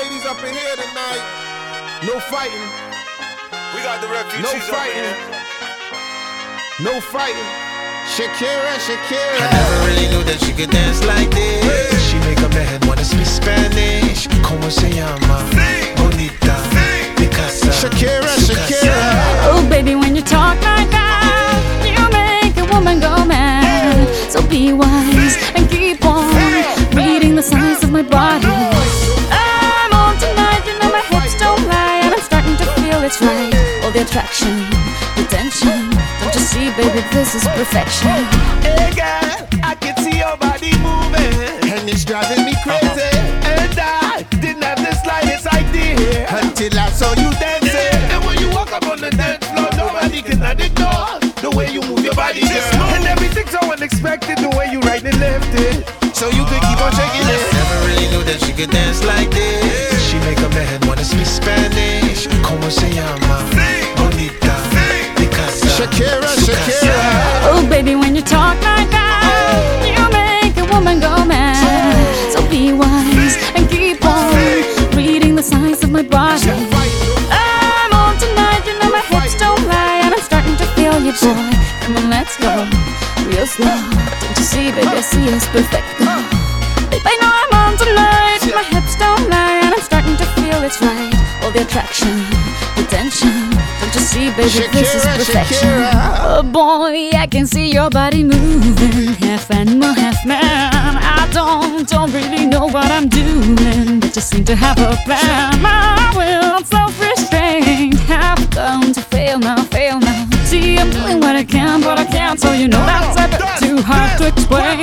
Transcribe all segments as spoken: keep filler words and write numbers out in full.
ladies up in here tonight. No fighting. We got the refugees No up fighting. in here. No fighting. Shakira, Shakira. I never really knew that she could dance like this. She make a man wanna speak Spanish. Como se llama? Bonita. Picasa. Shakira, Shakira. Oh baby, when you talk like that, you make a woman go mad. So be wise and keep on reading the signs of my body. I'm on tonight, you know my hips don't lie, and I'm starting to feel it's right. All the attraction, the tension. Don't you see, baby, this is perfection. Hey girl, I can see your body moving, And it's driving me crazy. and I didn't have the slightest idea Until I saw you dancing. And when you walk up on the dance floor, nobody can ignore the way you move your body, girl. And everything's so unexpected, the way you right and left it. So you could keep on shaking it. Never really knew that she could dance like this. She make a man wanna speak Spanish. Como se llama? Bonita. Picasa. Shakira, Shakira. Oh baby, when you talk like that, you make a woman go mad. So be wise and keep on reading the signs of my body. I'm on tonight, you know my hips don't lie, and I'm starting to feel you, boy. Come on, let's go, real slow. Don't you see, baby, I see it's perfect. Babe, I know I'm on tonight, my hips don't lie, and I'm starting to feel it's right. All the attraction, the tension. Don't you see, baby, this is Shakira, perfection. Shakira. Oh boy, I can see your body moving, half animal, half man. I don't, don't really know what I'm doing, but just seem to have a plan. My will, self-restraint, have come to fail now, fail now. See, I'm doing what I can, but I can't, so you know that's a bit too hard to explain.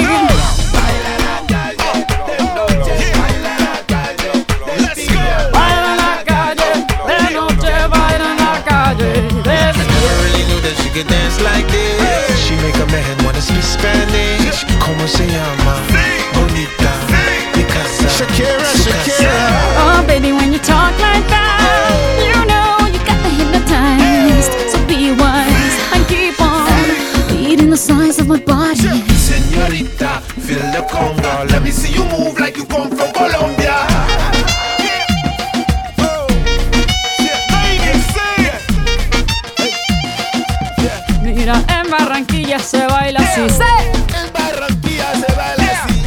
Baila en la calle, de noche baila en la calle. Never really knew that she could dance like this. She make a man wanna speak Spanish. Como se llama? Bonita. Picasa. Shakira, Shakira. Oh baby, when you talk like that, you know you got me hypnotized. So be wise and keep on reading the signs of my body. Señorita, feel the conga. Let me see you move like you come from Colombia. Mira, en Barranquilla se baila así. ¡Sí! En Barranquilla se baila así.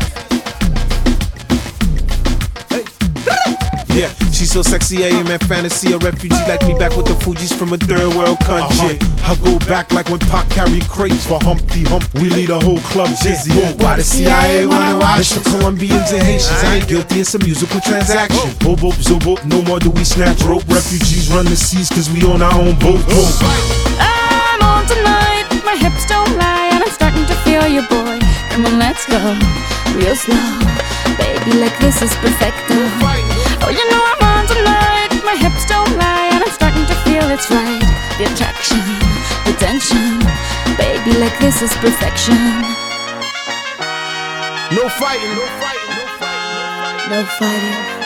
Yeah, she's so sexy, I am in fantasy. A refugee like me back with the Fugees from a third world country. I go back like when Pac carried crates for Humpty Hump. We lead a whole club dizzy. Why the C I A wanna watch? It's the Colombians and Haitians. I ain't guilty, it's a musical transaction. Bobo, zobo, no more do we snatch rope. Refugees run the seas cause we own our own boat. I'm on tonight, my hips don't lie, and I'm starting to feel you, boy. Come on, let's go, real slow. Baby, like this is perfecto. Oh, you know I'm on tonight, my hips don't lie, and I'm starting to feel it's right. The attraction, the tension. Baby, like this is perfection. No fighting. No fighting. No fighting. No fighting.